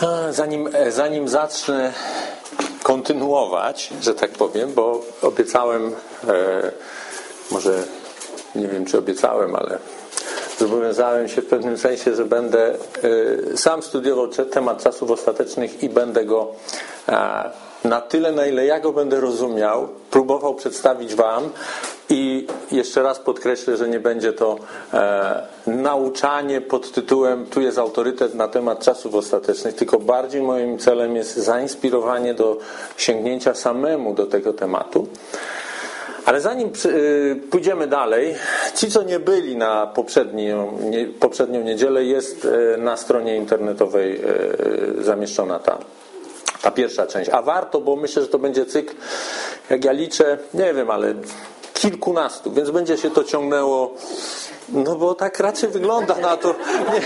Zanim zacznę kontynuować, że tak powiem, bo obiecałem, może nie wiem czy obiecałem, ale zobowiązałem się w pewnym sensie, że będę sam studiował temat czasów ostatecznych i będę go na tyle, na ile ja go będę rozumiał, próbował przedstawić wam. I jeszcze raz podkreślę, że nie będzie to nauczanie pod tytułem tu jest autorytet na temat czasów ostatecznych, tylko bardziej moim celem jest zainspirowanie do sięgnięcia samemu do tego tematu. Ale zanim pójdziemy dalej, ci co nie byli na poprzednią niedzielę, jest na stronie internetowej zamieszczona ta pierwsza część. A warto, bo myślę, że to będzie cykl, jak ja liczę, nie wiem, ale kilkunastu, więc będzie się to ciągnęło, no bo tak raczej wygląda na to,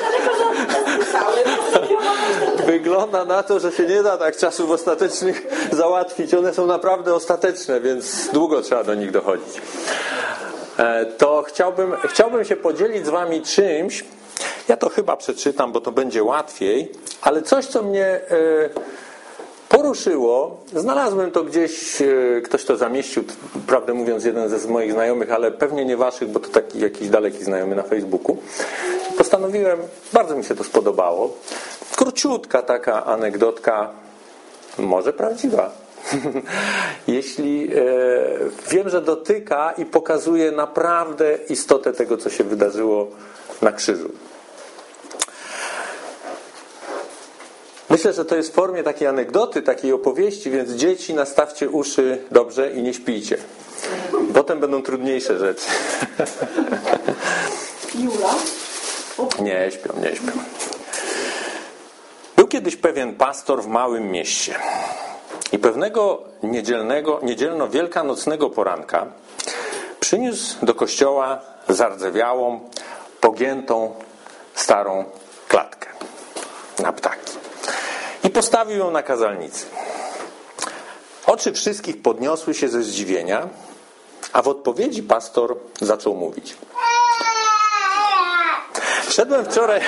wygląda na to, że się nie da tak czasów ostatecznych załatwić. One są naprawdę ostateczne, więc długo trzeba do nich dochodzić. To chciałbym się podzielić z wami czymś, ja to chyba przeczytam, bo to będzie łatwiej, ale coś, co mnie poruszyło, znalazłem to gdzieś, ktoś to zamieścił, prawdę mówiąc jeden z moich znajomych, ale pewnie nie waszych, bo to taki jakiś daleki znajomy na Facebooku. Postanowiłem, bardzo mi się to spodobało, króciutka taka anegdotka, może prawdziwa. Jeśli wiem, że dotyka i pokazuje naprawdę istotę tego, co się wydarzyło na krzyżu. Myślę, że to jest w formie takiej anegdoty, takiej opowieści, więc dzieci nastawcie uszy dobrze i nie śpijcie. Potem będą trudniejsze rzeczy. Jula? Nie śpią. Był kiedyś pewien pastor w małym mieście i pewnego niedzielno-wielkanocnego poranka przyniósł do kościoła zardzewiałą, pogiętą, starą klatkę na ptaki. I postawił ją na kazalnicy. Oczy wszystkich podniosły się ze zdziwienia, a w odpowiedzi pastor zaczął mówić. Szedłem wczoraj...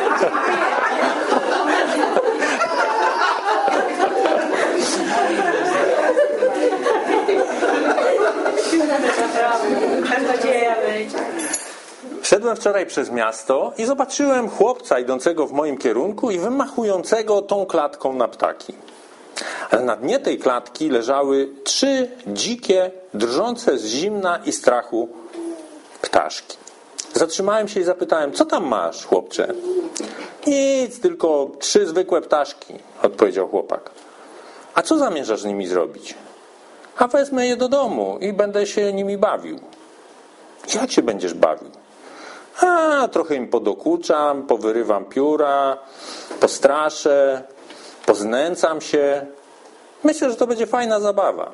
Szedłem wczoraj przez miasto i zobaczyłem chłopca idącego w moim kierunku i wymachującego tą klatką na ptaki. Ale na dnie tej klatki leżały 3 dzikie, drżące z zimna i strachu ptaszki. Zatrzymałem się i zapytałem, co tam masz, chłopcze? Nic, tylko 3 zwykłe ptaszki, odpowiedział chłopak. A co zamierzasz z nimi zrobić? A wezmę je do domu i będę się nimi bawił. Jak się będziesz bawił? A, trochę im podokuczam, powyrywam pióra, postraszę, poznęcam się. Myślę, że to będzie fajna zabawa.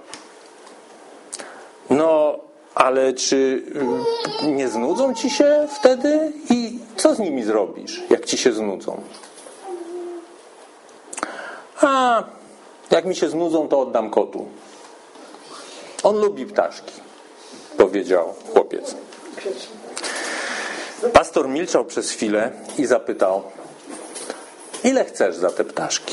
No, ale czy nie znudzą ci się wtedy? I co z nimi zrobisz, jak ci się znudzą? A, jak mi się znudzą, to oddam kotu. On lubi ptaszki, powiedział chłopiec. Pastor milczał przez chwilę i zapytał, ile chcesz za te ptaszki?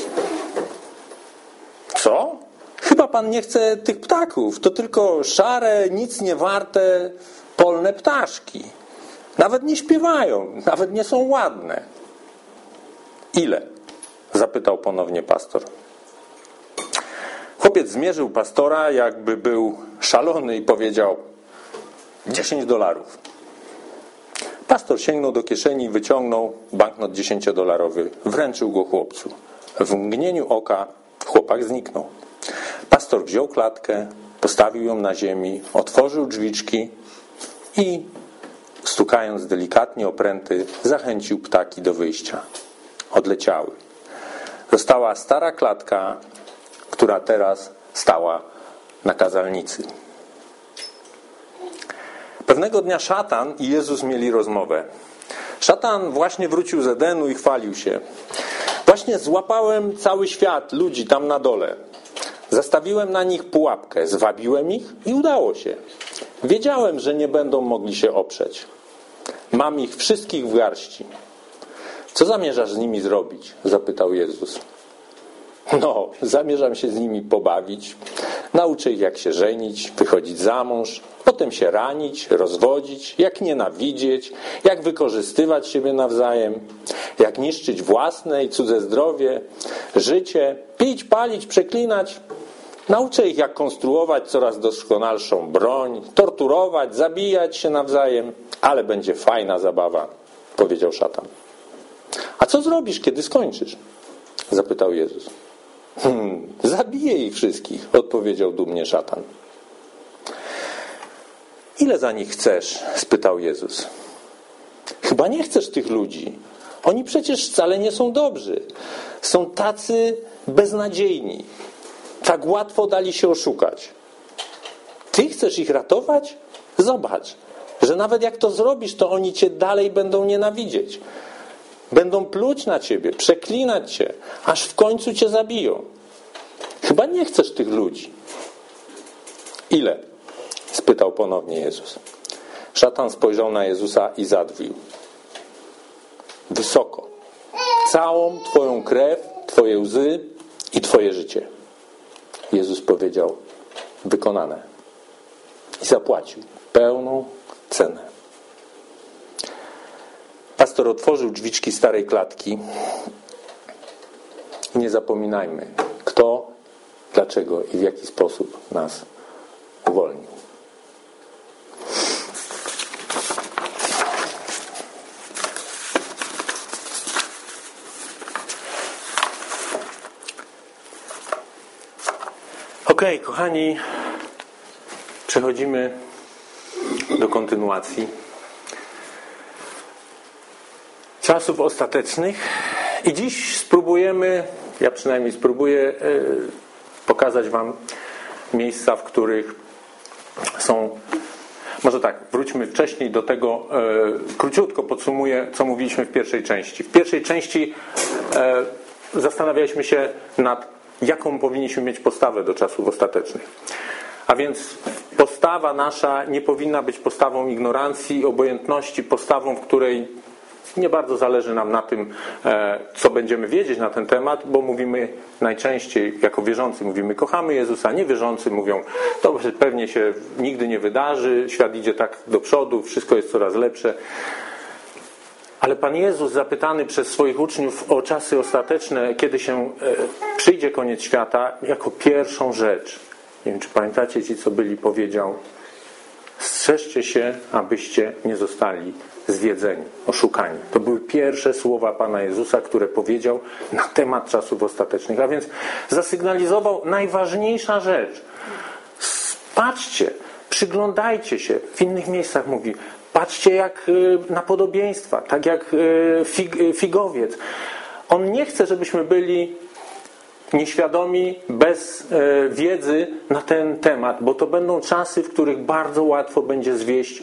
Co? Chyba pan nie chce tych ptaków. To tylko szare, nic nie warte, polne ptaszki. Nawet nie śpiewają, nawet nie są ładne. Ile? Zapytał ponownie pastor. Chłopiec zmierzył pastora, jakby był szalony i powiedział $10. Pastor sięgnął do kieszeni i wyciągnął banknot $10. Wręczył go chłopcu. W mgnieniu oka chłopak zniknął. Pastor wziął klatkę, postawił ją na ziemi, otworzył drzwiczki i stukając delikatnie o pręty, zachęcił ptaki do wyjścia. Odleciały. Została stara klatka, która teraz stała na kazalnicy. Pewnego dnia szatan i Jezus mieli rozmowę. Szatan właśnie wrócił z Edenu i chwalił się. Właśnie złapałem cały świat ludzi tam na dole. Zastawiłem na nich pułapkę, zwabiłem ich i udało się. Wiedziałem, że nie będą mogli się oprzeć. Mam ich wszystkich w garści. Co zamierzasz z nimi zrobić? Zapytał Jezus. No, zamierzam się z nimi pobawić, nauczę ich jak się żenić, wychodzić za mąż, potem się ranić, rozwodzić, jak nienawidzieć, jak wykorzystywać siebie nawzajem, jak niszczyć własne i cudze zdrowie, życie, pić, palić, przeklinać. Nauczę ich jak konstruować coraz doskonalszą broń, torturować, zabijać się nawzajem, ale będzie fajna zabawa, powiedział szatan. A co zrobisz, kiedy skończysz? Zapytał Jezus. Zabiję ich wszystkich, odpowiedział dumnie szatan. Ile za nich chcesz? Spytał Jezus. Chyba nie chcesz tych ludzi. Oni przecież wcale nie są dobrzy. Są tacy beznadziejni. Tak łatwo dali się oszukać. Ty chcesz ich ratować? Zobacz, że nawet jak to zrobisz, to oni cię dalej będą nienawidzieć. Będą pluć na ciebie, przeklinać cię, aż w końcu cię zabiją. Chyba nie chcesz tych ludzi. Ile? Spytał ponownie Jezus. Szatan spojrzał na Jezusa i zadwił. Wysoko. Całą twoją krew, twoje łzy i twoje życie. Jezus powiedział, wykonane. I zapłacił pełną cenę. Pastor otworzył drzwiczki starej klatki. I nie zapominajmy, kto, dlaczego i w jaki sposób nas uwolnił. Okej, kochani, przechodzimy do kontynuacji czasów ostatecznych i dziś spróbujemy, ja przynajmniej spróbuję pokazać wam miejsca, w których są, może tak, wróćmy wcześniej do tego, króciutko podsumuję, co mówiliśmy w pierwszej części. W pierwszej części zastanawialiśmy się nad jaką powinniśmy mieć postawę do czasów ostatecznych. A więc postawa nasza nie powinna być postawą ignorancji, obojętności, postawą, w której nie bardzo zależy nam na tym, co będziemy wiedzieć na ten temat, bo mówimy najczęściej, jako wierzący mówimy, kochamy Jezusa, niewierzący mówią, to pewnie się nigdy nie wydarzy, świat idzie tak do przodu, wszystko jest coraz lepsze. Ale Pan Jezus, zapytany przez swoich uczniów o czasy ostateczne, kiedy się przyjdzie koniec świata, jako pierwszą rzecz, nie wiem czy pamiętacie ci co byli, powiedział, strzeżcie się, abyście nie zostali zwiedzeni, oszukani. To były pierwsze słowa Pana Jezusa, które powiedział na temat czasów ostatecznych. A więc zasygnalizował najważniejsza rzecz. Patrzcie, przyglądajcie się. W innych miejscach mówi, patrzcie jak na podobieństwa, tak jak figowiec. On nie chce, żebyśmy byli nieświadomi, bez wiedzy na ten temat, bo to będą czasy, w których bardzo łatwo będzie zwieść.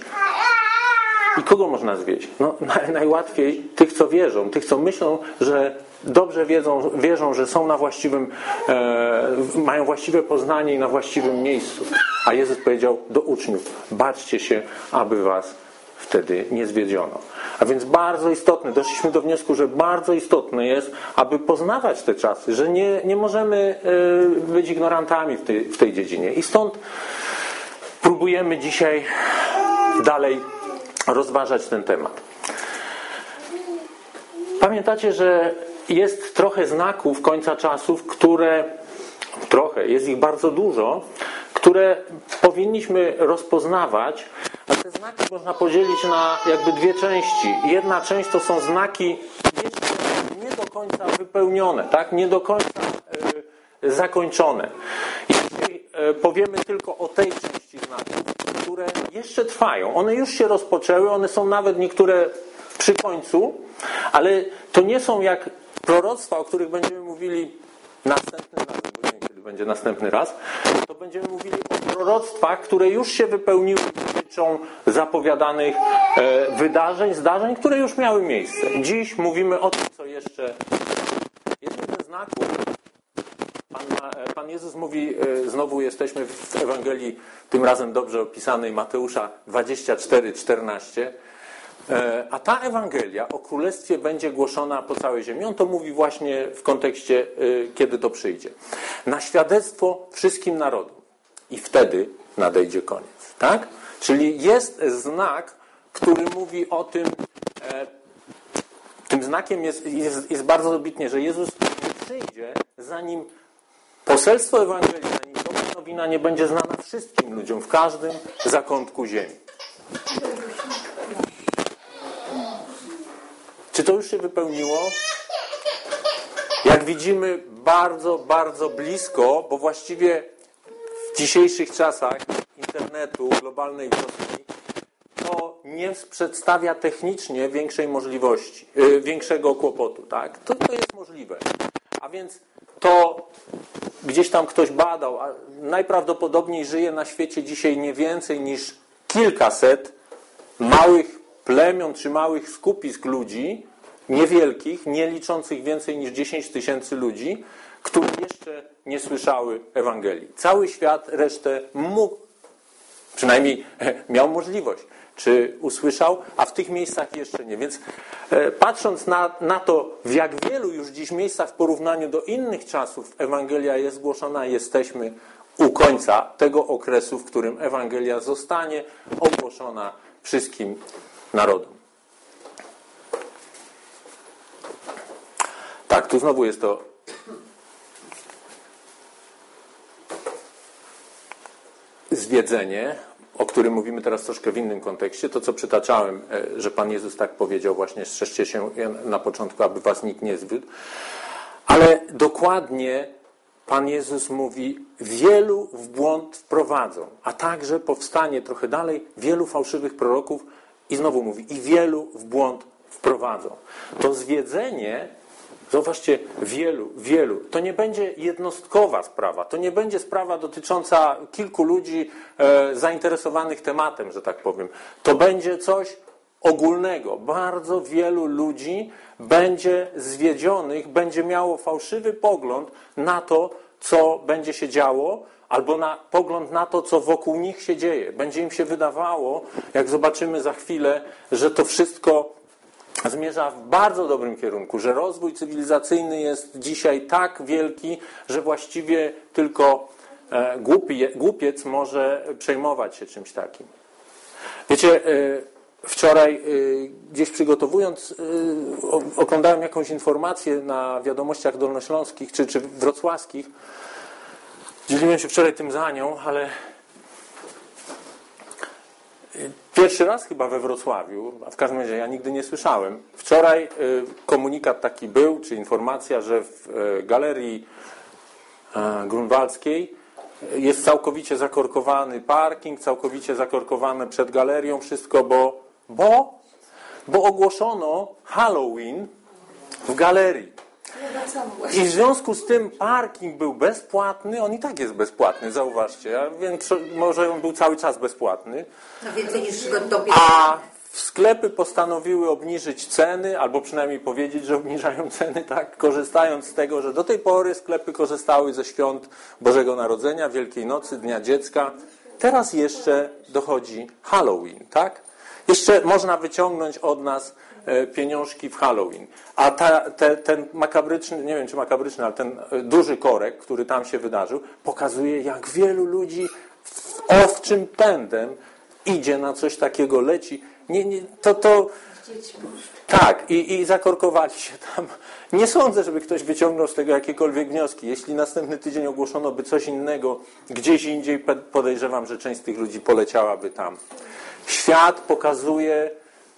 I kogo można zwieść? No, najłatwiej tych, co wierzą, tych, co myślą, że dobrze wierzą, że są na właściwym, mają właściwe poznanie i na właściwym miejscu. A Jezus powiedział do uczniów, baczcie się, aby was wtedy nie zwiedziono. A więc bardzo istotne, doszliśmy do wniosku, że bardzo istotne jest, aby poznawać te czasy, że nie możemy być ignorantami w tej dziedzinie. I stąd próbujemy dzisiaj dalej rozważać ten temat. Pamiętacie, że jest trochę znaków końca czasów, jest ich bardzo dużo, które powinniśmy rozpoznawać, a te znaki można podzielić na jakby dwie części. Jedna część to są znaki jeszcze nie do końca wypełnione, tak? Nie do końca zakończone. Jeśli powiemy tylko o tej części znaków, które jeszcze trwają, one już się rozpoczęły, one są nawet niektóre przy końcu, ale to nie są jak proroctwa, o których będziemy mówili następnym razem, bo nie wiem, kiedy będzie następny raz, to będziemy mówili o proroctwach, które już się wypełniły, dotyczą zapowiadanych zdarzeń, które już miały miejsce. Dziś mówimy o tym, co jeszcze. Jednym ze znaków, Pan Jezus mówi, znowu jesteśmy w Ewangelii, tym razem dobrze opisanej, Mateusza 24:14. A ta Ewangelia o Królestwie będzie głoszona po całej ziemi. On to mówi właśnie w kontekście, kiedy to przyjdzie. Na świadectwo wszystkim narodom. I wtedy nadejdzie koniec. Tak? Czyli jest znak, który mówi o tym, tym znakiem jest bardzo dobitnie, że Jezus nie przyjdzie, zanim poselstwo Ewangelii, zanim dobra nowina nie będzie znana wszystkim ludziom w każdym zakątku ziemi. Czy to już się wypełniło? Jak widzimy, bardzo, bardzo blisko, bo właściwie w dzisiejszych czasach internetu, globalnej wioski, to nie przedstawia technicznie większej możliwości, większego kłopotu. Tak? To jest możliwe. A więc to gdzieś tam ktoś badał, a najprawdopodobniej żyje na świecie dzisiaj nie więcej niż kilkaset małych plemion czy małych skupisk ludzi, niewielkich, nie liczących więcej niż 10 000 ludzi, które jeszcze nie słyszały Ewangelii. Cały świat resztę mógł, przynajmniej miał możliwość, czy usłyszał, a w tych miejscach jeszcze nie. Więc patrząc na to, w jak wielu już dziś miejscach w porównaniu do innych czasów Ewangelia jest głoszona, jesteśmy u końca tego okresu, w którym Ewangelia zostanie ogłoszona wszystkim narodom. Tak, tu znowu jest to zwiedzenie, o którym mówimy teraz troszkę w innym kontekście. To, co przytaczałem, że Pan Jezus tak powiedział właśnie, strzeżcie się na początku, aby was nikt nie zwiódł. Ale dokładnie Pan Jezus mówi, wielu w błąd wprowadzą, a także powstanie trochę dalej wielu fałszywych proroków i znowu mówi, i wielu w błąd wprowadzą. To zwiedzenie, zauważcie, wielu, to nie będzie jednostkowa sprawa, to nie będzie sprawa dotycząca kilku ludzi zainteresowanych tematem, że tak powiem. To będzie coś ogólnego. Bardzo wielu ludzi będzie zwiedzionych, będzie miało fałszywy pogląd na to, co będzie się działo, albo pogląd na to, co wokół nich się dzieje. Będzie im się wydawało, jak zobaczymy za chwilę, że to wszystko zmierza w bardzo dobrym kierunku, że rozwój cywilizacyjny jest dzisiaj tak wielki, że właściwie tylko głupiec może przejmować się czymś takim. Wiecie, wczoraj gdzieś przygotowując, oglądałem jakąś informację na wiadomościach dolnośląskich czy wrocławskich. Dzieliłem się wczoraj tym za nią, ale pierwszy raz chyba we Wrocławiu, a w każdym razie ja nigdy nie słyszałem. Wczoraj komunikat taki był, czy informacja, że w galerii grunwaldzkiej jest całkowicie zakorkowany parking, całkowicie zakorkowane przed galerią wszystko, bo ogłoszono Halloween w galerii. I w związku z tym parking był bezpłatny, on i tak jest bezpłatny, zauważcie, więc może on był cały czas bezpłatny. No więcej niż gotowy. A sklepy postanowiły obniżyć ceny, albo przynajmniej powiedzieć, że obniżają ceny, tak, korzystając z tego, że do tej pory sklepy korzystały ze świąt Bożego Narodzenia, Wielkiej Nocy, Dnia Dziecka. Teraz jeszcze dochodzi Halloween, tak? Jeszcze można wyciągnąć od nas pieniążki w Halloween. A ten makabryczny, nie wiem czy makabryczny, ale ten duży korek, który tam się wydarzył, pokazuje, jak wielu ludzi owczym pędem idzie na coś takiego, leci. Tak, i zakorkowali się tam. Nie sądzę, żeby ktoś wyciągnął z tego jakiekolwiek wnioski. Jeśli następny tydzień ogłoszono by coś innego, gdzieś indziej, podejrzewam, że część z tych ludzi poleciałaby tam. Świat pokazuje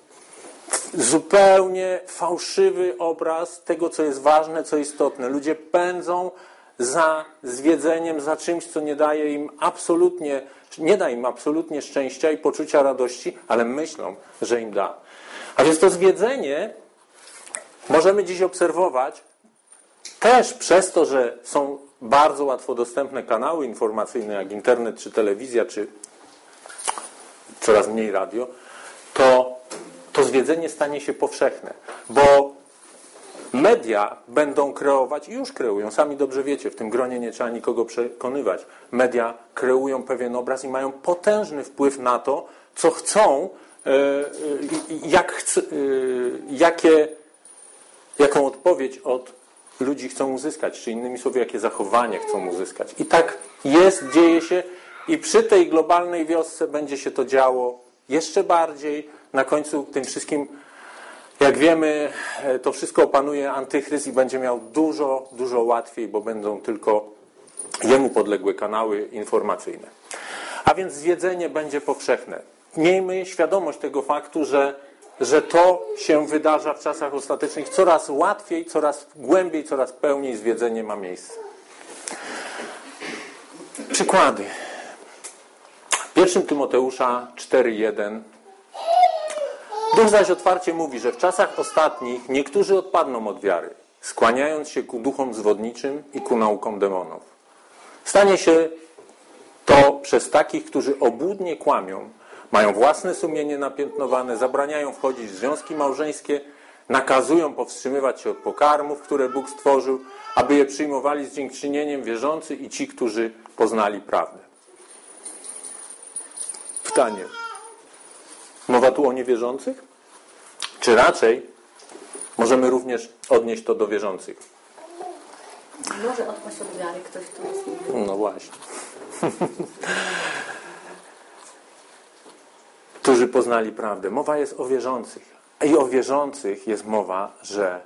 zupełnie fałszywy obraz tego, co jest ważne, co istotne. Ludzie pędzą za zwiedzeniem, za czymś, co nie da im absolutnie szczęścia i poczucia radości, ale myślą, że im da. A więc to zwiedzenie możemy dziś obserwować też przez to, że są bardzo łatwo dostępne kanały informacyjne, jak internet, czy telewizja, czy coraz mniej radio, to zwiedzenie stanie się powszechne, bo media będą kreować i już kreują, sami dobrze wiecie, w tym gronie nie trzeba nikogo przekonywać. Media kreują pewien obraz i mają potężny wpływ na to, co chcą jaką odpowiedź od ludzi chcą uzyskać, czy innymi słowy, jakie zachowanie chcą uzyskać. I tak jest, dzieje się i przy tej globalnej wiosce będzie się to działo jeszcze bardziej. Na końcu tym wszystkim, jak wiemy, to wszystko opanuje antychryst i będzie miał dużo, dużo łatwiej, bo będą tylko jemu podległe kanały informacyjne. A więc zwiedzenie będzie powszechne. Miejmy świadomość tego faktu, że to się wydarza w czasach ostatecznych. Coraz łatwiej, coraz głębiej, coraz pełniej zwiedzenie ma miejsce. Przykłady. 1 Tymoteusza 4:1. Duch zaś otwarcie mówi, że w czasach ostatnich niektórzy odpadną od wiary, skłaniając się ku duchom zwodniczym i ku naukom demonów. Stanie się to przez takich, którzy obłudnie kłamią, mają własne sumienie napiętnowane, zabraniają wchodzić w związki małżeńskie, nakazują powstrzymywać się od pokarmów, które Bóg stworzył, aby je przyjmowali z dziękczynieniem wierzący i ci, którzy poznali prawdę. Pytanie. Mowa tu o niewierzących? Czy raczej możemy również odnieść to do wierzących? Może odpaść od wiary ktoś, kto jest niewierzący. No właśnie. Którzy poznali prawdę. Mowa jest o wierzących. I o wierzących jest mowa, że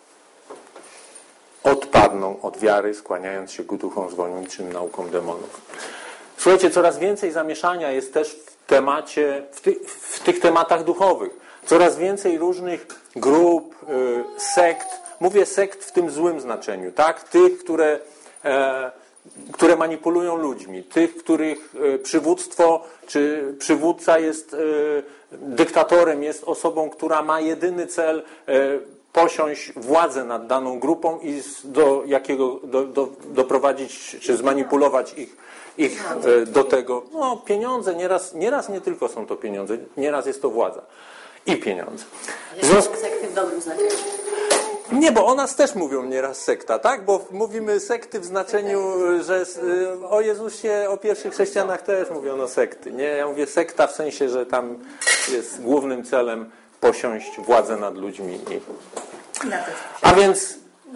odpadną od wiary, skłaniając się ku duchom zwodniczym, naukom demonów. Słuchajcie, coraz więcej zamieszania jest też w tych tematach duchowych. Coraz więcej różnych grup, sekt. Mówię sekt w tym złym znaczeniu, tak? Tych, które manipulują ludźmi, tych, których przywództwo czy przywódca jest dyktatorem, jest osobą, która ma jedyny cel posiąść władzę nad daną grupą i doprowadzić czy zmanipulować ich do tego. No, pieniądze, nieraz nie tylko są to pieniądze, nieraz jest to władza i pieniądze. Sekty w dobrym znaczeniu. Nie, bo o nas też mówią nieraz sekta, tak? Bo mówimy sekty w znaczeniu, że o Jezusie, o pierwszych chrześcijanach też mówiono sekty. Nie, ja mówię sekta w sensie, że tam jest głównym celem posiąść władzę nad ludźmi. A więc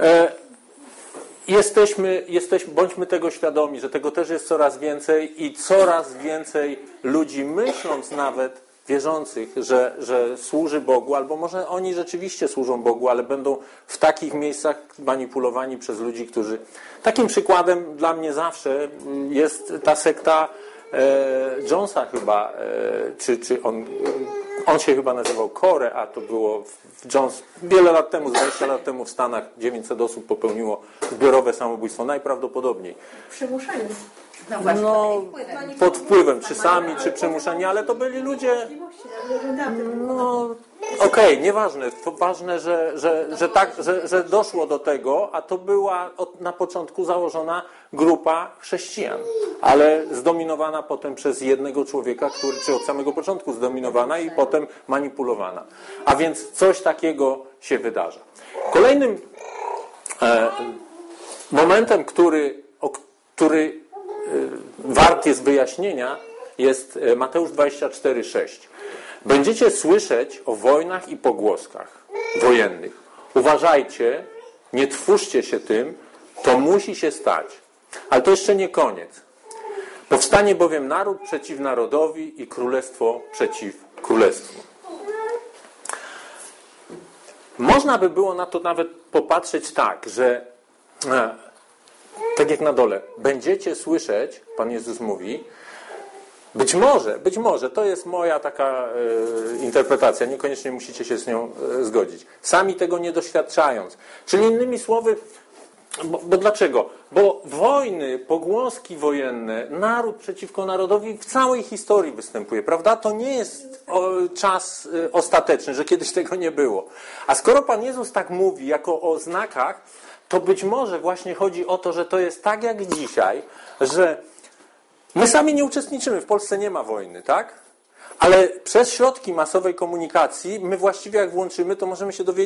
bądźmy tego świadomi, że tego też jest coraz więcej i coraz więcej ludzi, myśląc nawet wierzących, że służy Bogu, albo może oni rzeczywiście służą Bogu, ale będą w takich miejscach manipulowani przez ludzi, którzy... Takim przykładem dla mnie zawsze jest ta sekta Jonesa chyba, czy on się chyba nazywał Kore, a to było Jones wiele lat temu, 20 lat temu w Stanach 900 osób popełniło zbiorowe samobójstwo, najprawdopodobniej. Przymuszenie. No, pod wpływem, czy sami, czy przymuszani, ale to byli ludzie... No, okej, nieważne. To ważne, że doszło do tego, a to była na początku założona grupa chrześcijan, ale zdominowana potem przez jednego człowieka, czy od samego początku zdominowana i potem manipulowana. A więc coś takiego się wydarza. Kolejnym momentem, który wart jest wyjaśnienia, jest Mateusz 24:6. Będziecie słyszeć o wojnach i pogłoskach wojennych. Uważajcie, nie trwóżcie się tym, to musi się stać. Ale to jeszcze nie koniec. Powstanie bowiem naród przeciw narodowi i królestwo przeciw królestwu. Można by było na to nawet popatrzeć tak, że tak jak na dole, będziecie słyszeć, Pan Jezus mówi, być może, to jest moja taka interpretacja, niekoniecznie musicie się z nią zgodzić, sami tego nie doświadczając. Czyli innymi słowy, bo dlaczego? Bo wojny, pogłoski wojenne, naród przeciwko narodowi w całej historii występuje, prawda? To nie jest czas ostateczny, że kiedyś tego nie było. A skoro Pan Jezus tak mówi, jako o znakach, to być może właśnie chodzi o to, że to jest tak jak dzisiaj, że my sami nie uczestniczymy, w Polsce nie ma wojny, tak? Ale przez środki masowej komunikacji my właściwie jak włączymy, to możemy się dowiedzieć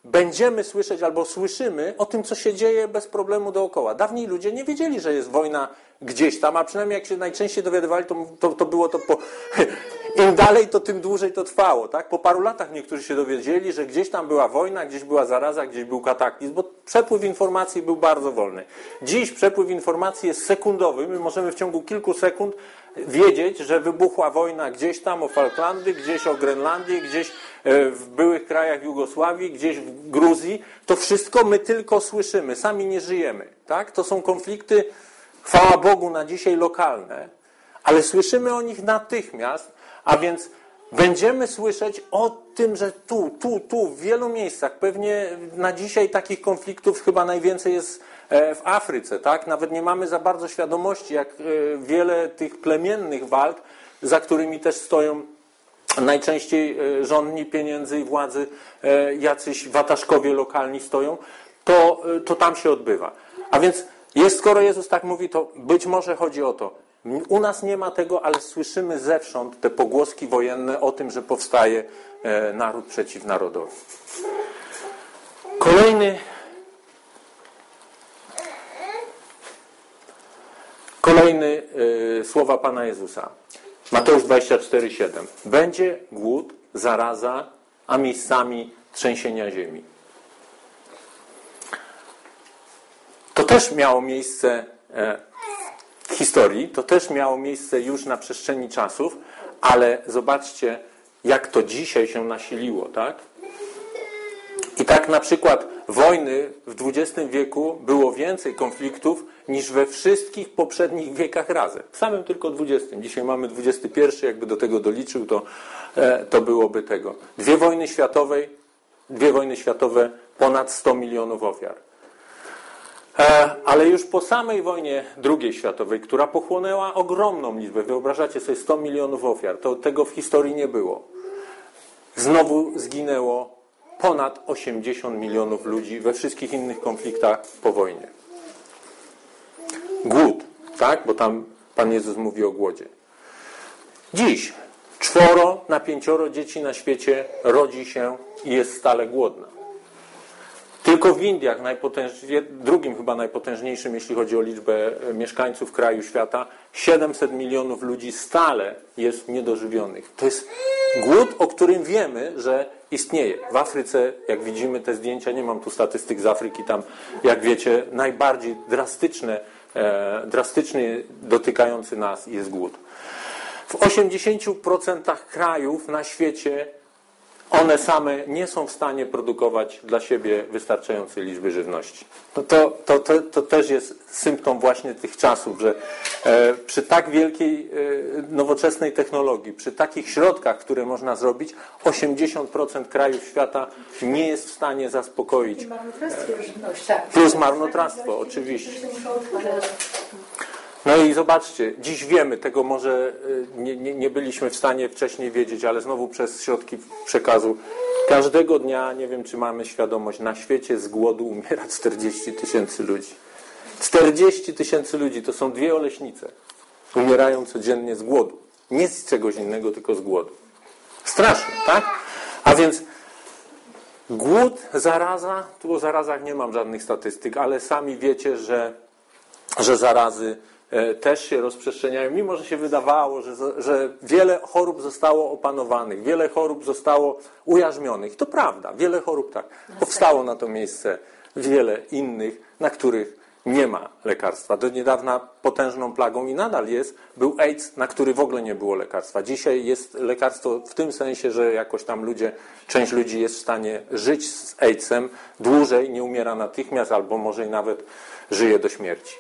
będziemy słyszeć albo słyszymy o tym, co się dzieje bez problemu dookoła. Dawniej ludzie nie wiedzieli, że jest wojna gdzieś tam, a przynajmniej jak się najczęściej dowiadywali, to było to po... Im dalej, to tym dłużej to trwało. Tak? Po paru latach niektórzy się dowiedzieli, że gdzieś tam była wojna, gdzieś była zaraza, gdzieś był kataklizm, bo przepływ informacji był bardzo wolny. Dziś przepływ informacji jest sekundowy. My możemy w ciągu kilku sekund wiedzieć, że wybuchła wojna gdzieś tam o Falklandy, gdzieś o Grenlandię, gdzieś w byłych krajach Jugosławii, gdzieś w Gruzji. To wszystko my tylko słyszymy, sami nie żyjemy. Tak? To są konflikty, chwała Bogu, na dzisiaj lokalne, ale słyszymy o nich natychmiast, a więc będziemy słyszeć o tym, że tu, w wielu miejscach, pewnie na dzisiaj takich konfliktów chyba najwięcej jest w Afryce, tak? Nawet nie mamy za bardzo świadomości, jak wiele tych plemiennych walk, za którymi też stoją najczęściej żądni pieniędzy i władzy, jacyś wataszkowie lokalni stoją, to tam się odbywa. A więc skoro Jezus tak mówi, to być może chodzi o to. U nas nie ma tego, ale słyszymy zewsząd te pogłoski wojenne o tym, że powstaje naród przeciw narodowi. Kolejny słowa Pana Jezusa. Mateusz 24,7. Będzie głód, zaraza, a miejscami trzęsienia ziemi. To też miało miejsce w historii, to też miało miejsce już na przestrzeni czasów, ale zobaczcie, jak to dzisiaj się nasiliło, tak? I tak na przykład wojny w XX wieku było więcej konfliktów niż we wszystkich poprzednich wiekach razem. W samym tylko XX. Dzisiaj mamy XXI, jakby do tego doliczył, to byłoby tego. Dwie wojny światowe, ponad 100 milionów ofiar. Ale już po samej wojnie II światowej, która pochłonęła ogromną liczbę, wyobrażacie sobie 100 milionów ofiar, to tego w historii nie było. Znowu zginęło ponad 80 milionów ludzi we wszystkich innych konfliktach po wojnie. Głód, tak? Bo tam Pan Jezus mówi o głodzie. Dziś 4 na 5 dzieci na świecie rodzi się i jest stale głodna. Tylko w Indiach, drugim chyba najpotężniejszym, jeśli chodzi o liczbę mieszkańców kraju świata, 700 milionów ludzi stale jest niedożywionych. To jest głód, o którym wiemy, że istnieje. W Afryce, jak widzimy te zdjęcia, nie mam tu statystyk z Afryki, tam, jak wiecie, najbardziej drastycznie dotykający nas jest głód. W 80% krajów na świecie one same nie są w stanie produkować dla siebie wystarczającej liczby żywności. To też jest symptom właśnie tych czasów, że przy tak wielkiej nowoczesnej technologii, przy takich środkach, które można zrobić, 80% krajów świata nie jest w stanie zaspokoić. Plus marnotrawstwo, oczywiście. No i zobaczcie, dziś wiemy, tego może nie byliśmy w stanie wcześniej wiedzieć, ale znowu przez środki przekazu. Każdego dnia, nie wiem czy mamy świadomość, na świecie z głodu umiera 40 000 ludzi. 40 000 ludzi, to są 2 Oleśnice. Umierają codziennie z głodu. Nie z czegoś innego, tylko z głodu. Straszne, tak? A więc głód, zaraza, tu o zarazach nie mam żadnych statystyk, ale sami wiecie, że zarazy też się rozprzestrzeniają, mimo że się wydawało, że wiele chorób zostało opanowanych, wiele chorób zostało ujarzmionych. To prawda, wiele chorób tak. Powstało na to miejsce wiele innych, na których nie ma lekarstwa. Do niedawna potężną plagą i nadal był AIDS, na który w ogóle nie było lekarstwa. Dzisiaj jest lekarstwo w tym sensie, że jakoś tam część ludzi jest w stanie żyć z AIDS-em dłużej, nie umiera natychmiast, albo może i nawet żyje do śmierci.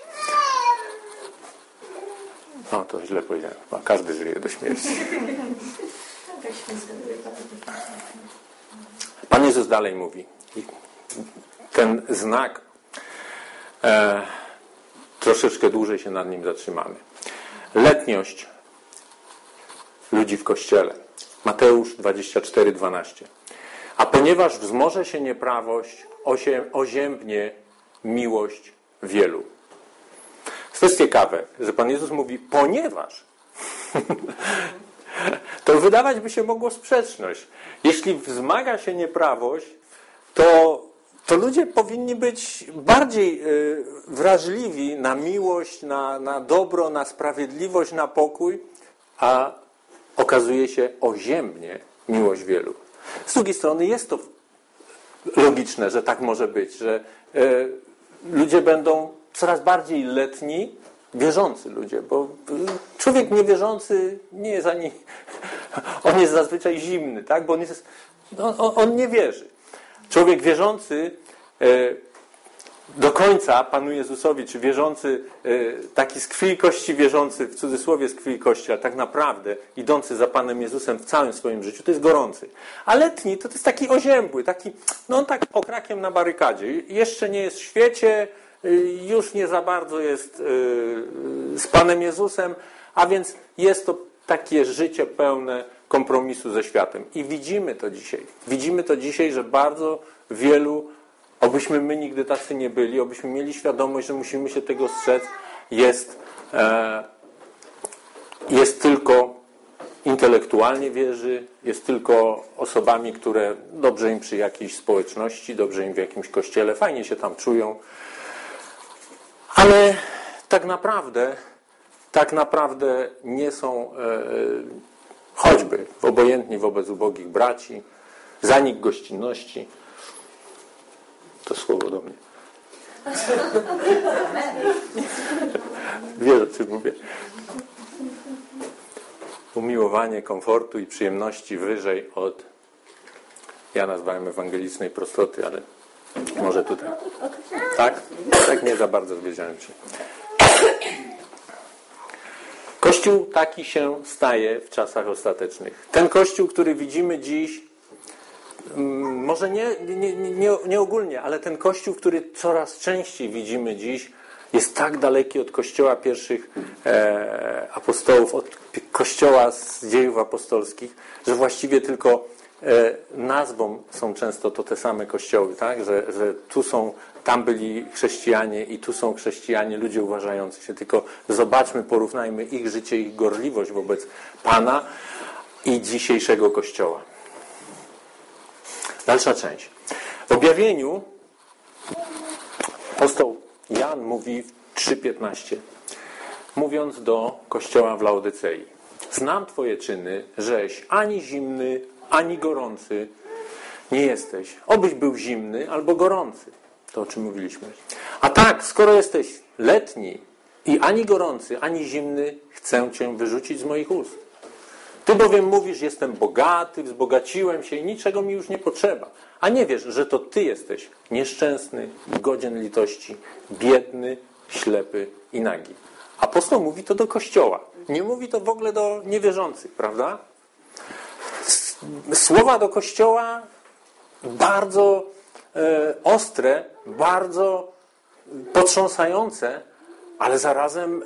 No, to źle powiedziałem. Każdy żyje do śmierci. Pan Jezus dalej mówi. Ten znak, troszeczkę dłużej się nad nim zatrzymamy. Letniość ludzi w Kościele. Mateusz 24:12. A ponieważ wzmoże się nieprawość, oziębnie miłość wielu. To jest ciekawe, że Pan Jezus mówi, ponieważ. To wydawać by się mogło sprzeczność. Jeśli wzmaga się nieprawość, to ludzie powinni być bardziej wrażliwi na miłość, na dobro, na sprawiedliwość, na pokój, a okazuje się oziębnie miłość wielu. Z drugiej strony jest to logiczne, że tak może być, że ludzie będą coraz bardziej letni, wierzący ludzie, bo człowiek niewierzący nie jest on jest zazwyczaj zimny, tak? Bo on nie wierzy. Człowiek wierzący do końca Panu Jezusowi, czy wierzący, taki z krwi i kości wierzący, w cudzysłowie z krwi i kości, ale tak naprawdę idący za Panem Jezusem w całym swoim życiu, to jest gorący. A letni to jest taki oziębły, taki, on tak okrakiem na barykadzie. Jeszcze nie jest w świecie, już nie za bardzo jest z Panem Jezusem, a więc jest to takie życie pełne kompromisu ze światem. I widzimy to dzisiaj. Widzimy to dzisiaj, że bardzo wielu, obyśmy my nigdy tacy nie byli, obyśmy mieli świadomość, że musimy się tego strzec, jest tylko intelektualnie wierzy, jest tylko osobami, które dobrze im przy jakiejś społeczności, dobrze im w jakimś kościele, fajnie się tam czują. Ale tak naprawdę nie są choćby obojętni wobec ubogich braci, zanik gościnności. To słowo do mnie. Wiesz, o czym mówię. Umiłowanie komfortu i przyjemności wyżej od, ja nazwałem ewangelicznej prostoty, ale może tutaj. Tak? Tak nie za bardzo wiedziałem, czy. Kościół taki się staje w czasach ostatecznych. Ten Kościół, który widzimy dziś, może nie ogólnie, ale ten Kościół, który coraz częściej widzimy dziś, jest tak daleki od Kościoła pierwszych apostołów, od Kościoła z dziejów apostolskich, że właściwie tylko nazwą są często to te same kościoły, tak? Że tam byli chrześcijanie i tu są chrześcijanie, ludzie uważający się. Tylko zobaczmy, porównajmy ich życie, ich gorliwość wobec Pana i dzisiejszego Kościoła. Dalsza część. W objawieniu apostoł Jan mówi w 3:15, mówiąc do Kościoła w Laodycei: znam Twoje czyny, żeś ani zimny, ani gorący nie jesteś. Obyś był zimny albo gorący. To, o czym mówiliśmy. A tak, skoro jesteś letni i ani gorący, ani zimny, chcę Cię wyrzucić z moich ust. Ty bowiem mówisz, jestem bogaty, wzbogaciłem się i niczego mi już nie potrzeba. A nie wiesz, że to Ty jesteś nieszczęsny, godzien litości, biedny, ślepy i nagi. Apostoł mówi to do Kościoła. Nie mówi to w ogóle do niewierzących, prawda? Słowa do Kościoła bardzo ostre, bardzo potrząsające, ale zarazem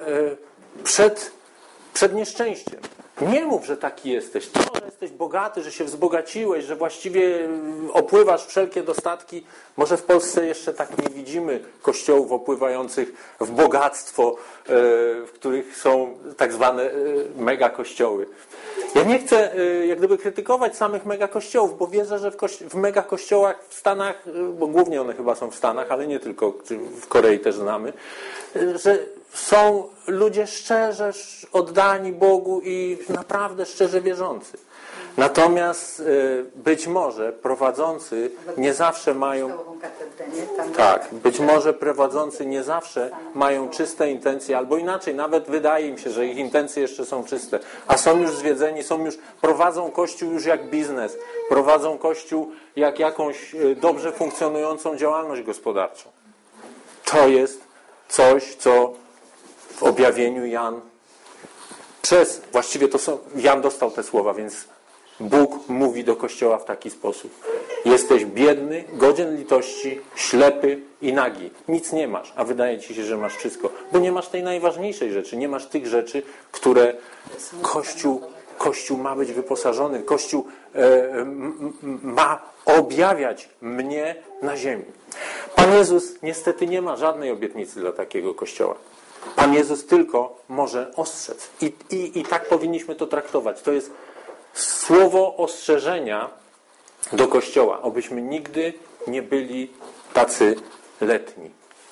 przed nieszczęściem. Nie mów, że taki jesteś. To, że jesteś bogaty, że się wzbogaciłeś, że właściwie opływasz wszelkie dostatki. Może w Polsce jeszcze tak nie widzimy kościołów opływających w bogactwo, w których są tak zwane megakościoły. Ja nie chcę jak gdyby krytykować samych megakościołów, bo wierzę, że w megakościołach w Stanach, bo głównie one chyba są w Stanach, ale nie tylko, w Korei też znamy, że są ludzie szczerze oddani Bogu i naprawdę szczerze wierzący. Natomiast być może prowadzący nie zawsze mają... Tak, być może prowadzący nie zawsze mają czyste intencje, albo inaczej, nawet wydaje im się, że ich intencje jeszcze są czyste, a są już zwiedzeni, prowadzą Kościół już jak biznes, prowadzą Kościół jak jakąś dobrze funkcjonującą działalność gospodarczą. To jest coś, co w objawieniu Jan właściwie Jan dostał te słowa, więc Bóg mówi do Kościoła w taki sposób. Jesteś biedny, godzien litości, ślepy i nagi. Nic nie masz, a wydaje ci się, że masz wszystko. Bo nie masz tej najważniejszej rzeczy. Nie masz tych rzeczy, które Kościół ma być wyposażony. Kościół ma objawiać mnie na ziemi. Pan Jezus niestety nie ma żadnej obietnicy dla takiego Kościoła. Pan Jezus tylko może ostrzec. I tak powinniśmy to traktować. To jest słowo ostrzeżenia do Kościoła, abyśmy nigdy nie byli tacy letni.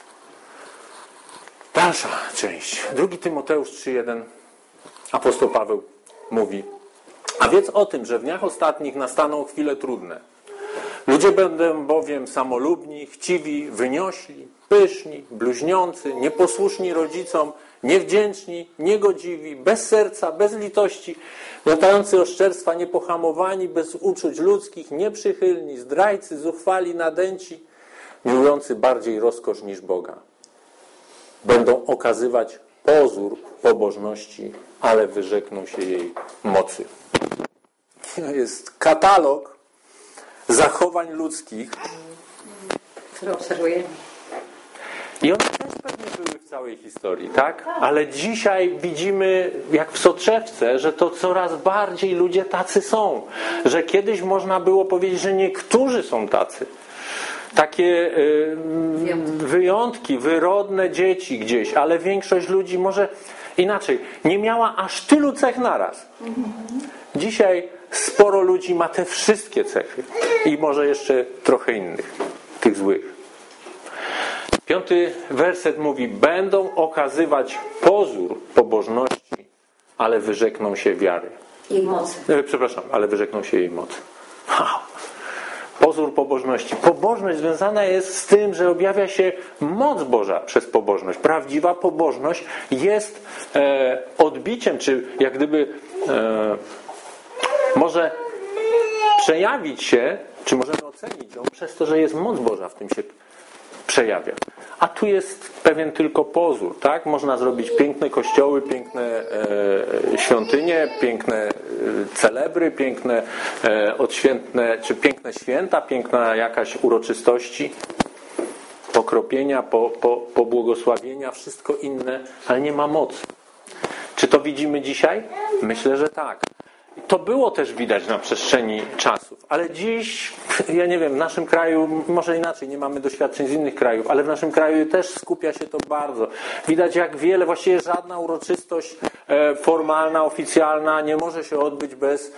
Dalsza część. 2 Tymoteusz 3,1. Apostoł Paweł mówi: a wiedz o tym, że w dniach ostatnich nastaną chwile trudne. Ludzie będą bowiem samolubni, chciwi, wyniośli, pyszni, bluźniący, nieposłuszni rodzicom, niewdzięczni, niegodziwi, bez serca, bez litości, latający oszczerstwa, niepohamowani, bez uczuć ludzkich, nieprzychylni, zdrajcy, zuchwali, nadęci, miłujący bardziej rozkosz niż Boga. Będą okazywać pozór pobożności, ale wyrzekną się jej mocy. To jest katalog zachowań ludzkich. Które obserwujemy. I one też pewnie były w całej historii, tak? Ale dzisiaj widzimy, jak w soczewce, że to coraz bardziej ludzie tacy są. Że kiedyś można było powiedzieć, że niektórzy są tacy. Takie wyjątki, wyrodne dzieci gdzieś, ale większość ludzi może inaczej, nie miała aż tylu cech naraz. Dzisiaj sporo ludzi ma te wszystkie cechy i może jeszcze trochę innych, tych złych. 5 werset mówi: będą okazywać pozór pobożności, ale wyrzekną się wiary. Jej mocy. Ale wyrzekną się jej mocy. Wow. Pozór pobożności. Pobożność związana jest z tym, że objawia się moc Boża przez pobożność. Prawdziwa pobożność jest odbiciem, czy jak gdyby może przejawić się, czy możemy ocenić ją przez to, że jest moc Boża w tym się przejawia. A tu jest pewien tylko pozór, tak? Można zrobić piękne kościoły, piękne świątynie, piękne celebry, piękne odświętne, czy piękne święta, piękna jakaś uroczystości, pokropienia, pobłogosławienia, wszystko inne, ale nie ma mocy. Czy to widzimy dzisiaj? Myślę, że tak. To było też widać na przestrzeni czasów, ale dziś, ja nie wiem, w naszym kraju, może inaczej, nie mamy doświadczeń z innych krajów, ale w naszym kraju też skupia się to bardzo. Widać, jak wiele, właściwie żadna uroczystość formalna, oficjalna nie może się odbyć bez...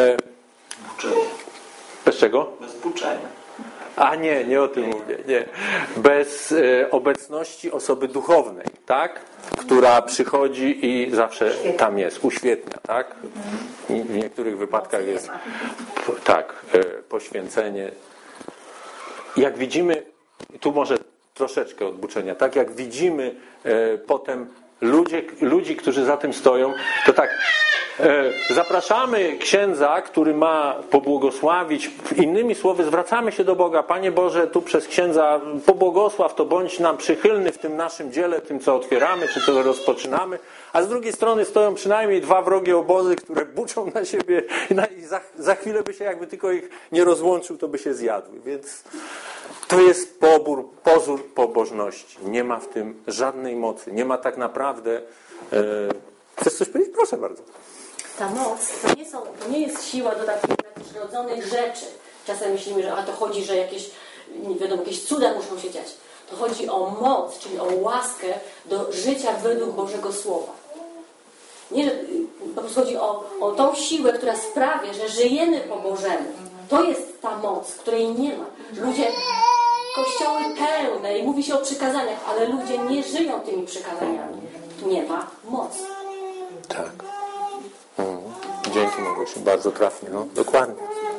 Bez czego? Bez buczenia. A nie o tym mówię, nie. Bez obecności osoby duchownej, tak? Która przychodzi i zawsze tam jest, uświetnia, tak? W niektórych wypadkach jest poświęcenie. Jak widzimy, tu może troszeczkę odbuczenia, tak? Jak widzimy potem ludzi, którzy za tym stoją, to tak, zapraszamy księdza, który ma pobłogosławić. Innymi słowy, zwracamy się do Boga: Panie Boże, tu przez księdza pobłogosław to, bądź nam przychylny w tym naszym dziele, tym co otwieramy, czy co rozpoczynamy. A z drugiej strony stoją przynajmniej 2 wrogie obozy, które buczą na siebie i za chwilę by się, jakby tylko ich nie rozłączył, to by się zjadły. Więc to jest pozór pobożności. Nie ma w tym żadnej mocy. Nie ma tak naprawdę... Chcesz coś powiedzieć? Proszę bardzo. Ta moc to nie jest siła do takich nadprzyrodzonych rzeczy. Czasem myślimy, że to chodzi, że jakieś cuda muszą się dziać. To chodzi o moc, czyli o łaskę do życia według Bożego Słowa. Nie, po prostu chodzi o tą siłę, która sprawia, że żyjemy po Bożemu. To jest ta moc, której nie ma. Ludzie, kościoły pełne i mówi się o przykazaniach, ale ludzie nie żyją tymi przykazaniami. Nie ma mocy. Tak. Dzięki, Małgosiu. Bardzo trafnie. No, dokładnie.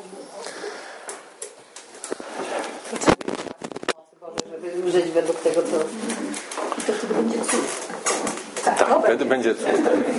Żeby żyć według tego, co... To wtedy będzie cud. Tak, wtedy będzie cud.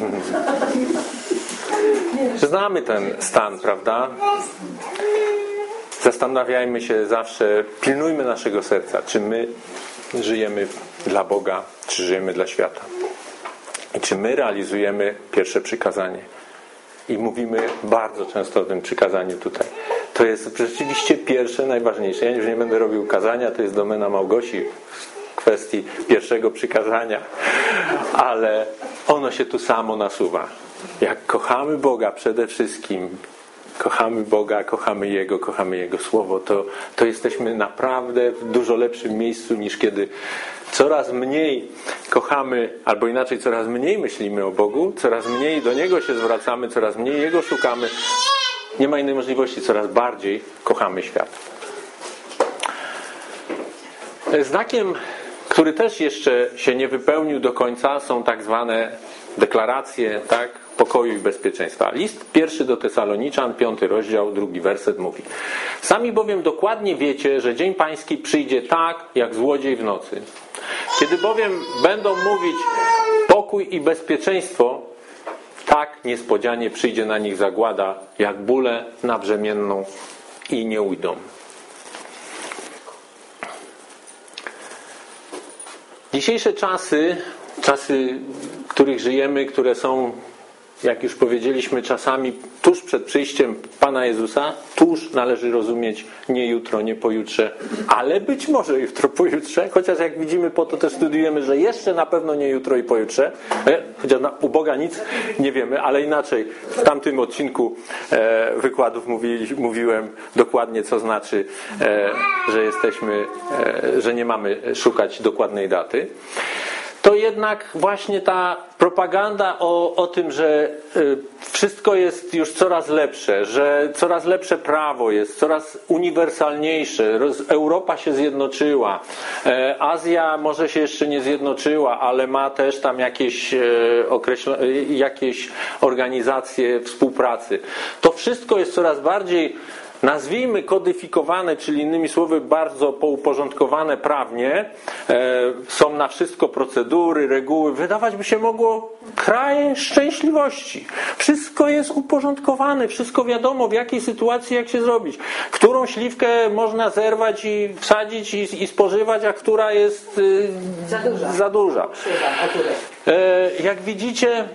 Znamy ten stan, prawda? Zastanawiajmy się zawsze, pilnujmy naszego serca, czy my żyjemy dla Boga, czy żyjemy dla świata. I czy my realizujemy pierwsze przykazanie. I mówimy bardzo często o tym przykazaniu tutaj. To jest rzeczywiście pierwsze, najważniejsze. Ja już nie będę robił kazania, to jest domena Małgosi w kwestii pierwszego przykazania. Ale ono się tu samo nasuwa. Jak kochamy Boga przede wszystkim, kochamy Boga, kochamy Jego Słowo, to jesteśmy naprawdę w dużo lepszym miejscu, niż kiedy coraz mniej kochamy, albo inaczej, coraz mniej myślimy o Bogu, coraz mniej do Niego się zwracamy, coraz mniej Jego szukamy. Nie ma innej możliwości, coraz bardziej kochamy świat. Znakiem, który też jeszcze się nie wypełnił do końca, są tak zwane deklaracje, tak, pokoju i bezpieczeństwa. List 1 do Tesaloniczan, 5 rozdział, 2 werset mówi: Sami bowiem dokładnie wiecie, że dzień pański przyjdzie tak, jak złodziej w nocy. Kiedy bowiem będą mówić pokój i bezpieczeństwo, tak niespodzianie przyjdzie na nich zagłada, jak bóle na brzemienną i nie ujdą. Dzisiejsze czasy, w których żyjemy, które są, jak już powiedzieliśmy, czasami tuż przed przyjściem Pana Jezusa, tuż należy rozumieć nie jutro, nie pojutrze, ale być może jutro, pojutrze, chociaż jak widzimy, po to też studiujemy, że jeszcze na pewno nie jutro i pojutrze, chociaż u Boga nic nie wiemy, ale inaczej. W tamtym odcinku wykładów mówiłem dokładnie, co znaczy, że jesteśmy, że nie mamy szukać dokładnej daty. To jednak właśnie ta propaganda o tym, że wszystko jest już coraz lepsze, że coraz lepsze prawo jest, coraz uniwersalniejsze, Europa się zjednoczyła, Azja może się jeszcze nie zjednoczyła, ale ma też tam jakieś organizacje współpracy. To wszystko jest coraz bardziej, nazwijmy, kodyfikowane, czyli innymi słowy bardzo pouporządkowane prawnie, są na wszystko procedury, reguły. Wydawać by się mogło kraj szczęśliwości. Wszystko jest uporządkowane, wszystko wiadomo w jakiej sytuacji, jak się zrobić. Którą śliwkę można zerwać i wsadzić i spożywać, a która jest za duża. Jak widzicie,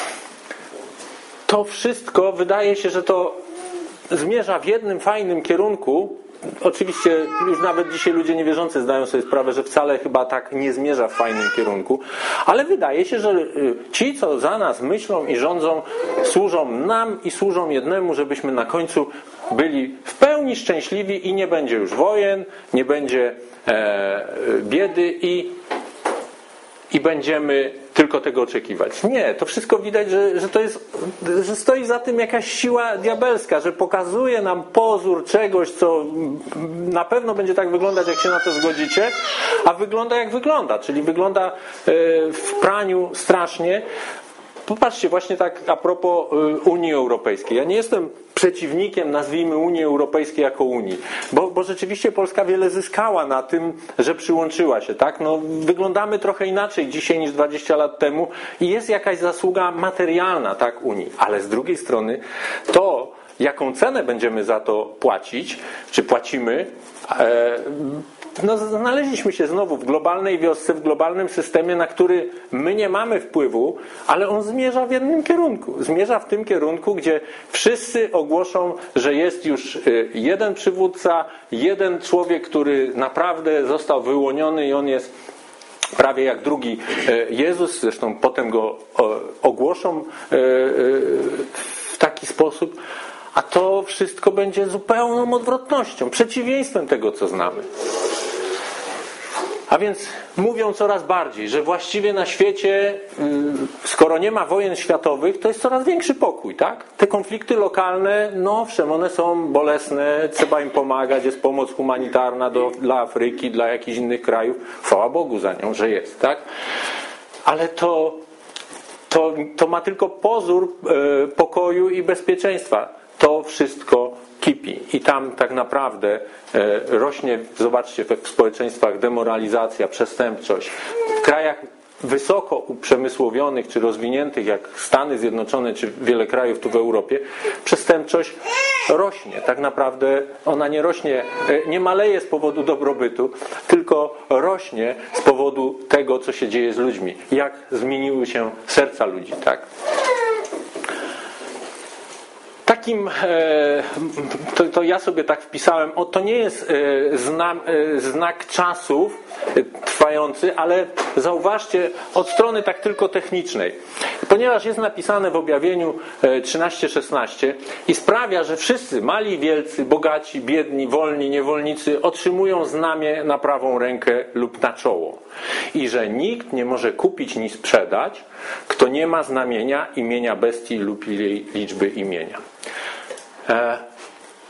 to wszystko wydaje się, że to zmierza w jednym fajnym kierunku. Oczywiście już nawet dzisiaj ludzie niewierzący zdają sobie sprawę, że wcale chyba tak nie zmierza w fajnym kierunku, ale wydaje się, że ci, co za nas myślą i rządzą, służą nam i służą jednemu, żebyśmy na końcu byli w pełni szczęśliwi i nie będzie już wojen, nie będzie biedy i będziemy tylko tego oczekiwać. Nie, to wszystko widać, że to jest, że stoi za tym jakaś siła diabelska, że pokazuje nam pozór czegoś, co na pewno będzie tak wyglądać, jak się na to zgodzicie, a wygląda jak wygląda, czyli wygląda w praniu strasznie. Popatrzcie, właśnie tak a propos Unii Europejskiej. Ja nie jestem przeciwnikiem, nazwijmy, Unii Europejskiej jako Unii, bo rzeczywiście Polska wiele zyskała na tym, że przyłączyła się, tak? No, wyglądamy trochę inaczej dzisiaj niż 20 lat temu i jest jakaś zasługa materialna, tak, Unii, ale z drugiej strony to, jaką cenę będziemy za to płacić, czy płacimy, no, znaleźliśmy się znowu w globalnej wiosce, w globalnym systemie, na który my nie mamy wpływu, ale on zmierza w jednym kierunku. Zmierza w tym kierunku, gdzie wszyscy ogłoszą, że jest już jeden przywódca, jeden człowiek, który naprawdę został wyłoniony i on jest prawie jak drugi Jezus. Zresztą potem go ogłoszą w taki sposób. A to wszystko będzie zupełną odwrotnością, przeciwieństwem tego, co znamy. A więc mówią coraz bardziej, że właściwie na świecie, skoro nie ma wojen światowych, to jest coraz większy pokój, tak? Te konflikty lokalne, no owszem, one są bolesne, trzeba im pomagać, jest pomoc humanitarna dla Afryki, dla jakichś innych krajów. Chwała Bogu za nią, że jest, tak? Ale to ma tylko pozór pokoju i bezpieczeństwa. To wszystko kipi i tam tak naprawdę rośnie, zobaczcie, w społeczeństwach demoralizacja, przestępczość. W krajach wysoko uprzemysłowionych czy rozwiniętych, jak Stany Zjednoczone czy wiele krajów tu w Europie, przestępczość rośnie. Tak naprawdę ona nie rośnie, nie maleje z powodu dobrobytu, tylko rośnie z powodu tego, co się dzieje z ludźmi. Jak zmieniły się serca ludzi, tak? Takim, to ja sobie tak wpisałem, to nie jest znak czasów trwający, ale zauważcie, od strony tak tylko technicznej. Ponieważ jest napisane w objawieniu 13:16 i sprawia, że wszyscy, mali i wielcy, bogaci, biedni, wolni, niewolnicy, otrzymują znamię na prawą rękę lub na czoło. I że nikt nie może kupić ni sprzedać, kto nie ma znamienia imienia bestii lub jej liczby imienia.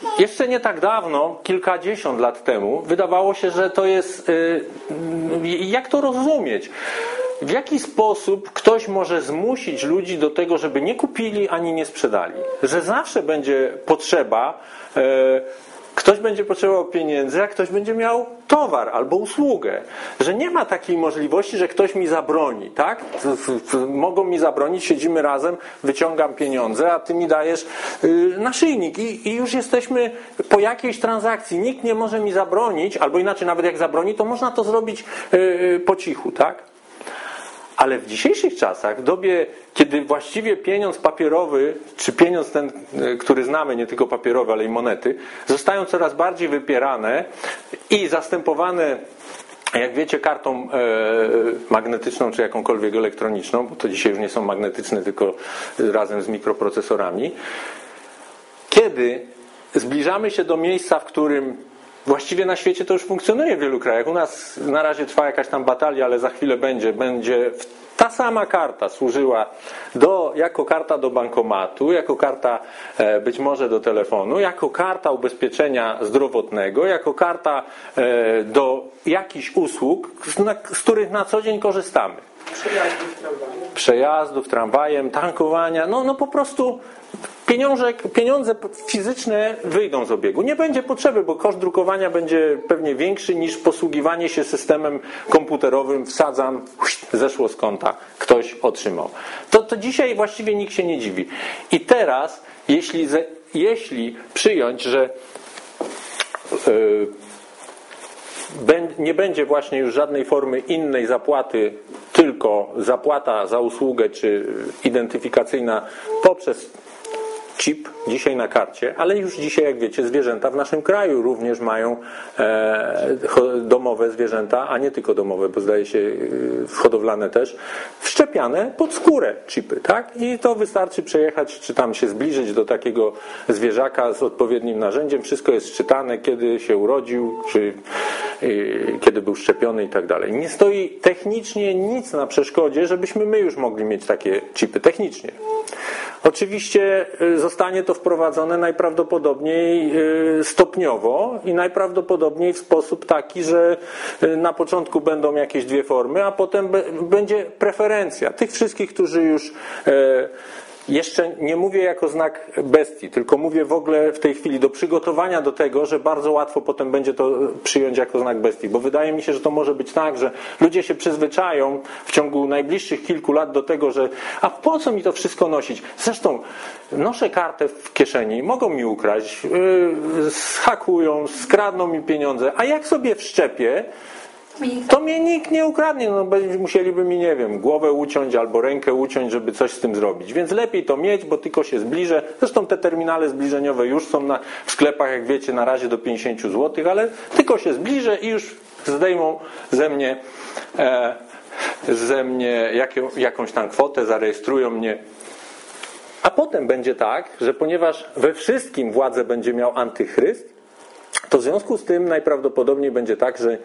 jeszcze nie tak dawno, kilkadziesiąt lat temu, wydawało się, że to jest... Jak to rozumieć? W jaki sposób ktoś może zmusić ludzi do tego, żeby nie kupili ani nie sprzedali? Że zawsze będzie potrzeba... Ktoś będzie potrzebował pieniędzy, a ktoś będzie miał towar albo usługę. Że nie ma takiej możliwości, że ktoś mi zabroni, tak? Mogą mi zabronić, siedzimy razem, wyciągam pieniądze, a ty mi dajesz naszyjnik i już jesteśmy po jakiejś transakcji. Nikt nie może mi zabronić, albo inaczej, nawet jak zabroni, to można to zrobić po cichu, tak? Ale w dzisiejszych czasach, w dobie, kiedy właściwie pieniądz papierowy, czy pieniądz ten, który znamy, nie tylko papierowy, ale i monety, zostają coraz bardziej wypierane i zastępowane, jak wiecie, kartą magnetyczną, czy jakąkolwiek elektroniczną, bo to dzisiaj już nie są magnetyczne, tylko razem z mikroprocesorami. Kiedy zbliżamy się do miejsca, w którym właściwie na świecie to już funkcjonuje w wielu krajach. U nas na razie trwa jakaś tam batalia, ale za chwilę będzie ta sama karta służyła jako karta do bankomatu, jako karta być może do telefonu, jako karta ubezpieczenia zdrowotnego, jako karta do jakichś usług, z których na co dzień korzystamy. Przejazdów tramwajem, tankowania, no po prostu pieniądze fizyczne wyjdą z obiegu. Nie będzie potrzeby, bo koszt drukowania będzie pewnie większy niż posługiwanie się systemem komputerowym. Wsadzam, zeszło z konta, ktoś otrzymał. To dzisiaj właściwie nikt się nie dziwi. I teraz, jeśli przyjąć, że nie będzie właśnie już żadnej formy innej zapłaty, tylko zapłata za usługę czy identyfikacyjna poprzez chip dzisiaj na karcie, ale już dzisiaj, jak wiecie, zwierzęta w naszym kraju również mają domowe zwierzęta, a nie tylko domowe, bo zdaje się hodowlane też, wszczepiane pod skórę chipy, tak? I to wystarczy przejechać, czy tam się zbliżyć do takiego zwierzaka z odpowiednim narzędziem. Wszystko jest szczytane, kiedy się urodził, czy kiedy był szczepiony i tak dalej. Nie stoi technicznie nic na przeszkodzie, żebyśmy my już mogli mieć takie chipy technicznie. Oczywiście zostanie to wprowadzone najprawdopodobniej stopniowo i najprawdopodobniej w sposób taki, że na początku będą jakieś dwie formy, a potem będzie preferencja tych wszystkich, którzy już jeszcze nie mówię jako znak bestii, tylko mówię w ogóle w tej chwili do przygotowania do tego, że bardzo łatwo potem będzie to przyjąć jako znak bestii, bo wydaje mi się, że to może być tak, że ludzie się przyzwyczają w ciągu najbliższych kilku lat do tego, że a po co mi to wszystko nosić? Zresztą noszę kartę w kieszeni, mogą mi ukraść, zhakują, skradną mi pieniądze, a jak sobie wszczepię, to mnie nikt nie ukradnie, musieliby mi, nie wiem, głowę uciąć albo rękę uciąć, żeby coś z tym zrobić. Więc lepiej to mieć, bo tylko się zbliżę. Zresztą te terminale zbliżeniowe już są w sklepach, jak wiecie, na razie do 50 zł, ale tylko się zbliżę i już zdejmą ze mnie jakąś tam kwotę, zarejestrują mnie. A potem będzie tak, że ponieważ we wszystkim władzę będzie miał antychryst, to w związku z tym najprawdopodobniej będzie tak, że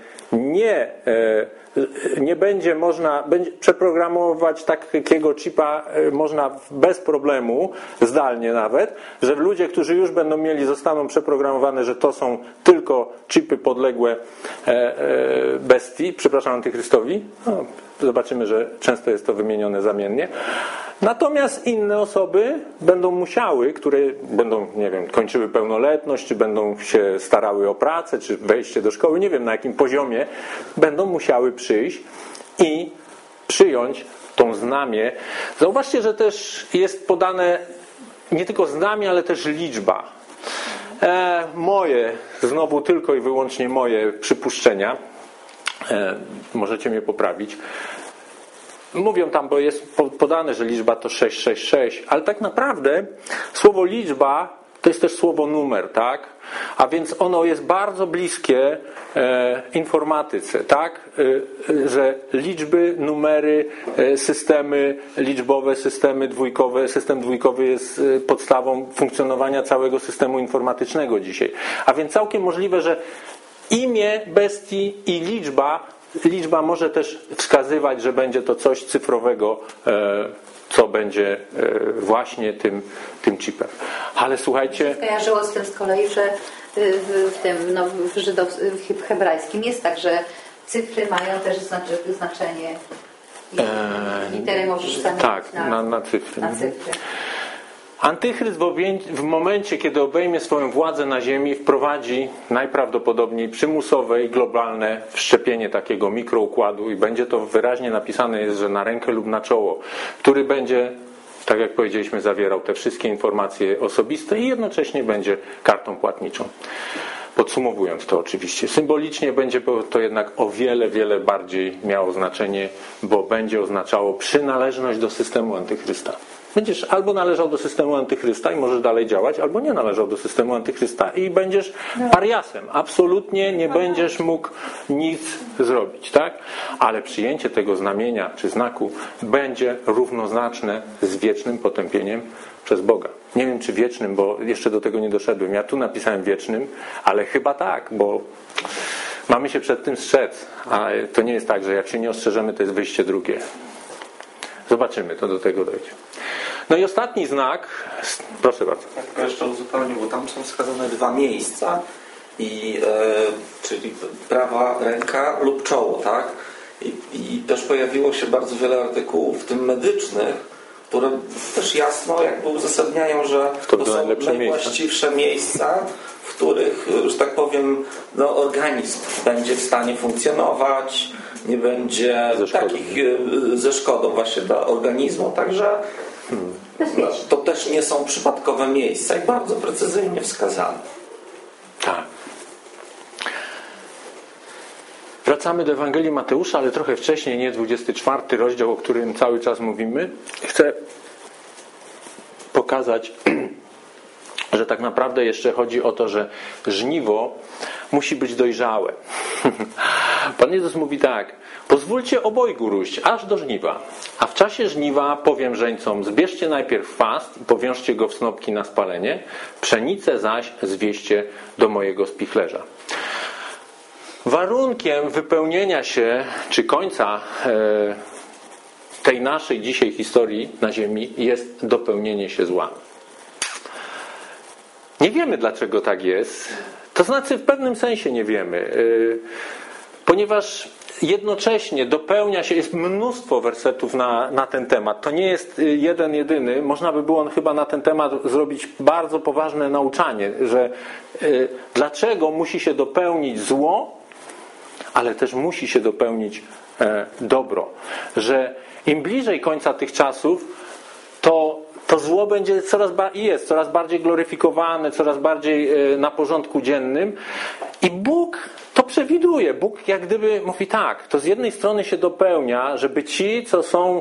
nie będzie można przeprogramować takiego chipa można bez problemu, zdalnie nawet, że ludzie, którzy już będą mieli, zostaną przeprogramowane, że to są tylko chipy podległe bestii, przepraszam, antychrystowi. No, zobaczymy, że często jest to wymienione zamiennie. Natomiast inne osoby będą musiały, które będą, nie wiem, kończyły pełnoletność, czy będą się starały o pracę, czy wejście do szkoły, nie wiem na jakim poziomie, będą musiały przyjść i przyjąć tą znamię. Zauważcie, że też jest podane nie tylko znamię, ale też liczba. Moje, znowu tylko i wyłącznie moje przypuszczenia, możecie mnie poprawić, mówią tam, bo jest podane, że liczba to 666, ale tak naprawdę słowo liczba to jest też słowo numer, tak? A więc ono jest bardzo bliskie informatyce, tak? Że liczby, numery, systemy liczbowe, systemy dwójkowe, system dwójkowy jest podstawą funkcjonowania całego systemu informatycznego dzisiaj. A więc całkiem możliwe, że imię bestii i liczba liczba może też wskazywać, że będzie to coś cyfrowego, co będzie właśnie tym chipem. Ale słuchajcie... Skojarzyło z tym z kolei, że w hebrajskim jest tak, że cyfry mają też znaczenie. Litery możesz zamienić tak, na cyfry. Na cyfry. Antychryst w momencie, kiedy obejmie swoją władzę na ziemi, wprowadzi najprawdopodobniej przymusowe i globalne wszczepienie takiego mikroukładu i będzie to wyraźnie napisane jest, że na rękę lub na czoło, który będzie, tak jak powiedzieliśmy, zawierał te wszystkie informacje osobiste i jednocześnie będzie kartą płatniczą. Podsumowując to oczywiście, symbolicznie będzie to jednak o wiele, wiele bardziej miało znaczenie, bo będzie oznaczało przynależność do systemu antychrysta. Będziesz albo należał do systemu antychrysta i możesz dalej działać, albo nie należał do systemu antychrysta i będziesz pariasem. Absolutnie nie będziesz mógł nic zrobić, tak? Ale przyjęcie tego znamienia czy znaku będzie równoznaczne z wiecznym potępieniem przez Boga. Nie wiem, czy wiecznym, bo jeszcze do tego nie doszedłem. Ja tu napisałem wiecznym, ale chyba tak, bo mamy się przed tym strzec. A to nie jest tak, że jak się nie ostrzeżemy, to jest wyjście drugie. Zobaczymy, to do tego dojdzie. No i ostatni znak, proszę bardzo. Tak, jeszcze uzupełnię, bo tam są wskazane 2 miejsca, czyli prawa ręka lub czoło, tak? I też pojawiło się bardzo wiele artykułów, w tym medycznych, które też jasno jakby uzasadniają, że to są najwłaściwsze miejsca, w których, że tak powiem, organizm będzie w stanie funkcjonować, nie będzie ze szkodą właśnie dla organizmu, także to też nie są przypadkowe miejsca i bardzo precyzyjnie wskazane. Tak. Wracamy do Ewangelii Mateusza, ale trochę wcześniej, nie 24 rozdział, o którym cały czas mówimy. Chcę pokazać, że tak naprawdę jeszcze chodzi o to, że żniwo musi być dojrzałe. Pan Jezus mówi tak: pozwólcie obojgu róść aż do żniwa, a w czasie żniwa powiem żeńcom: zbierzcie najpierw chwast i powiążcie go w snopki na spalenie, pszenicę zaś zwieście do mojego spichlerza. Warunkiem wypełnienia się czy końca tej naszej dzisiaj historii na ziemi jest dopełnienie się zła. Nie wiemy, dlaczego tak jest. To znaczy, w pewnym sensie nie wiemy. Ponieważ jednocześnie dopełnia się, jest mnóstwo wersetów na ten temat. To nie jest jeden, jedyny. Można by było chyba na ten temat zrobić bardzo poważne nauczanie, że dlaczego musi się dopełnić zło, ale też musi się dopełnić dobro. Że im bliżej końca tych czasów, to zło będzie coraz bardziej gloryfikowane, coraz bardziej na porządku dziennym i Bóg to przewiduje. Bóg jak gdyby mówi tak, to z jednej strony się dopełnia, żeby ci, co są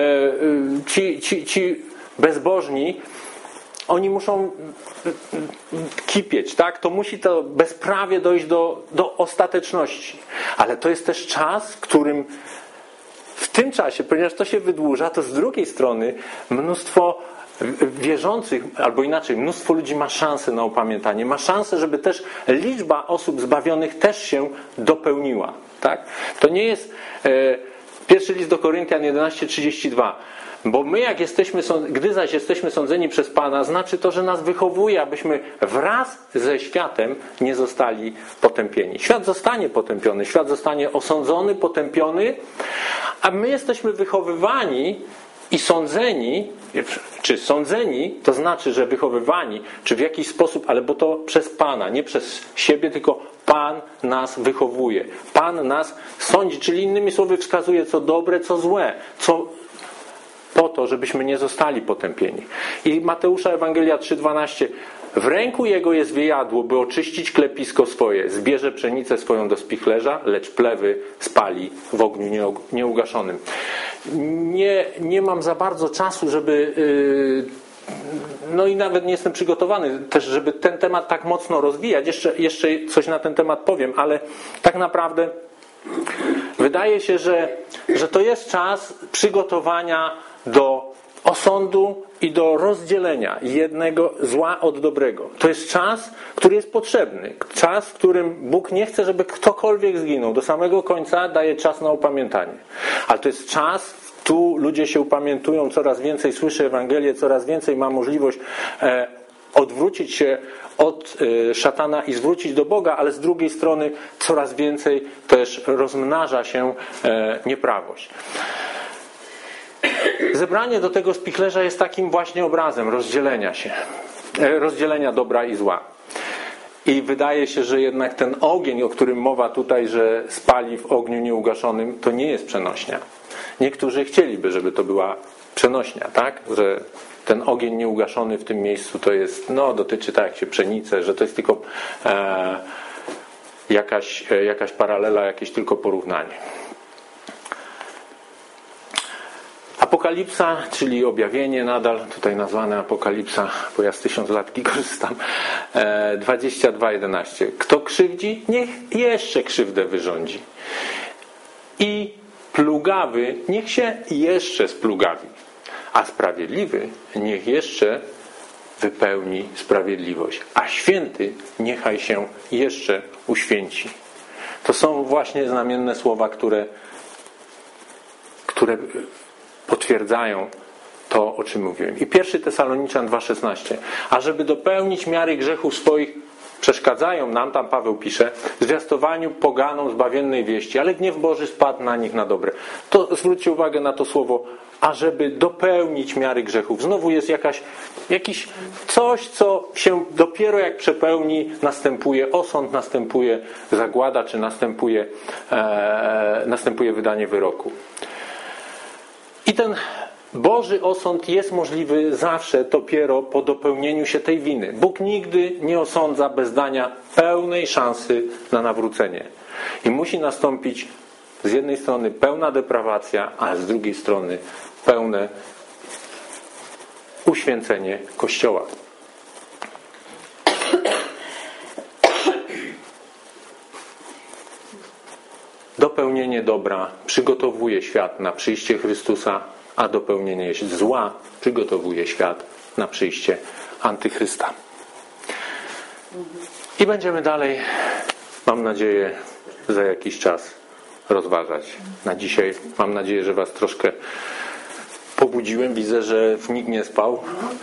ci bezbożni, oni muszą kipieć, tak? To musi to bezprawie dojść do ostateczności. Ale to jest też czas, w którym w tym czasie, ponieważ to się wydłuża, to z drugiej strony mnóstwo wierzących, albo inaczej, mnóstwo ludzi ma szansę na opamiętanie, ma szansę, żeby też liczba osób zbawionych też się dopełniła. Tak? To nie jest pierwszy list do Koryntian 11:32. Bo my gdy zaś jesteśmy sądzeni przez Pana, znaczy to, że nas wychowuje, abyśmy wraz ze światem nie zostali potępieni. Świat zostanie potępiony, świat zostanie osądzony, potępiony, a my jesteśmy wychowywani i sądzeni, czy sądzeni, to znaczy, że wychowywani, czy w jakiś sposób, ale bo to przez Pana, nie przez siebie, tylko Pan nas wychowuje. Pan nas sądzi, czyli innymi słowy wskazuje, co dobre, co złe, po to, żebyśmy nie zostali potępieni. I Mateusza Ewangelia 3:12. W ręku jego jest wyjadło, by oczyścić klepisko swoje. Zbierze pszenicę swoją do spichlerza, lecz plewy spali w ogniu nieugaszonym. Nie mam za bardzo czasu, żeby... No i nawet nie jestem przygotowany też, żeby ten temat tak mocno rozwijać. Jeszcze coś na ten temat powiem, ale tak naprawdę wydaje się, że to jest czas przygotowania do osądu i do rozdzielenia jednego zła od dobrego. To jest czas, który jest potrzebny. Czas, w którym Bóg nie chce, żeby ktokolwiek zginął. Do samego końca daje czas na upamiętanie. Ale to jest czas, tu ludzie się upamiętują, coraz więcej słyszy Ewangelię, coraz więcej ma możliwość odwrócić się od szatana i zwrócić do Boga, ale z drugiej strony coraz więcej też rozmnaża się nieprawość. Zebranie do tego spichlerza jest takim właśnie obrazem rozdzielenia dobra i zła. I wydaje się, że jednak ten ogień, o którym mowa tutaj, że spali w ogniu nieugaszonym, to nie jest przenośnia. Niektórzy chcieliby, żeby to była przenośnia, tak? Że ten ogień nieugaszony w tym miejscu to jest, dotyczy tak jak się pszenice, że to jest tylko jakaś paralela, jakieś tylko porównanie. Apokalipsa, czyli objawienie, nadal tutaj nazwane Apokalipsa, bo ja z 1000-latki korzystam, 22:11. Kto krzywdzi, niech jeszcze krzywdę wyrządzi. I plugawy, niech się jeszcze splugawi. A sprawiedliwy, niech jeszcze wypełni sprawiedliwość. A święty, niechaj się jeszcze uświęci. To są właśnie znamienne słowa, które potwierdzają to, o czym mówiłem. I 1 Tesaloniczan 2,16. A żeby dopełnić miary grzechów swoich, przeszkadzają nam, tam Paweł pisze, w zwiastowaniu poganom zbawiennej wieści, ale gniew Boży spadł na nich na dobre. To zwróćcie uwagę na to słowo, ażeby dopełnić miary grzechów. Znowu jest jakiś coś, co się dopiero jak przepełni, następuje osąd, następuje zagłada, czy następuje wydanie wyroku. I ten Boży osąd jest możliwy zawsze dopiero po dopełnieniu się tej winy. Bóg nigdy nie osądza bez dania pełnej szansy na nawrócenie. I musi nastąpić z jednej strony pełna deprawacja, a z drugiej strony pełne uświęcenie Kościoła. Dopełnienie dobra przygotowuje świat na przyjście Chrystusa, a dopełnienie zła przygotowuje świat na przyjście Antychrysta. I będziemy dalej, mam nadzieję, za jakiś czas rozważać. Na dzisiaj mam nadzieję, że Was troszkę pobudziłem. Widzę, że nikt nie spał.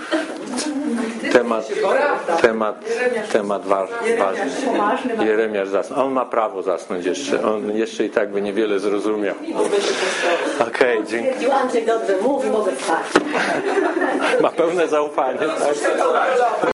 Temat ważny. Jeremiasz zasnął. On ma prawo zasnąć jeszcze. On jeszcze i tak by niewiele zrozumiał. Okej, dziękuję. Andrzej dobrze mówi, mogę spać. Ma pełne zaufanie. Tak?